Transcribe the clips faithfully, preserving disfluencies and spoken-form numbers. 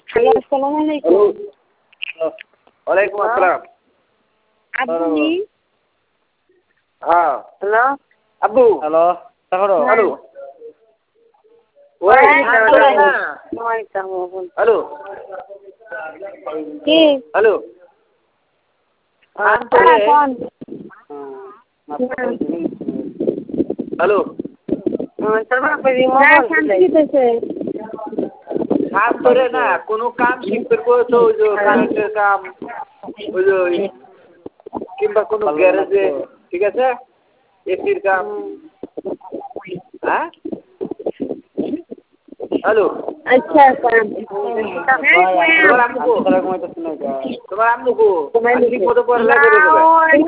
আসসালামু আলাইকুম। ওয়ালাইকুম আসসালাম। আপনি? হ্যাঁ হ্যালো আব্বু হ্যালো তাহলে হ্যালো ওই হ্যালো কি হ্যালো কোন হ্যালো কাম করে না কোনো কাম শিখতে করছো ওই যে কারেন্টের কাম ওই যে কিংবা কোনো গ্যারেজে ঠিক আছে এসির কাম হ্যাঁ হ্যালো আচ্ছা তোমার আম্মু কো তোমার আম্মু কো ঠিক মতো পড়ালেখা করে দেবে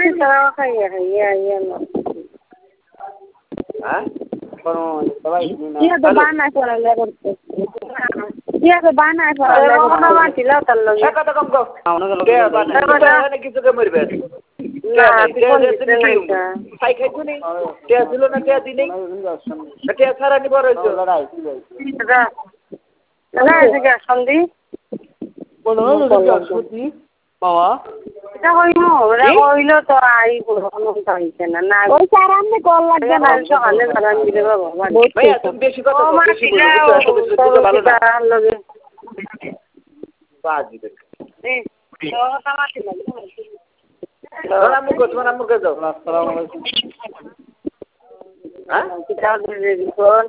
হ্যাঁ ইয়া তো বানায় পড়ালে করতে ইয়া তো বানায় পড়ালে করতে এক কথা কম কম কে বানায় কিছু কে মরবে না খাই খাই তো নেই কে ছিল না কে দিন নেই কে সারা নি বড় হইছো না এদিকে সন্ধি বলো সত্যি বাবা এটা হইলো ওরা হইলো তো আই কোনো হইছে না না ওই স্যার আপনি কল লাগবে না সকালে জানান দিলে বাবা ভাইয়া তুমি বেশি কথা বলো বেশি বলো এত বেশি কথা ভালো না লগে বাজি দেখ এই তো সামাতি লাগে তোমার আম্মু কো তোমার আম্মু কে দাও আসসালামু আলাইকুম হ্যাঁ কিতাব দিয়ে দিন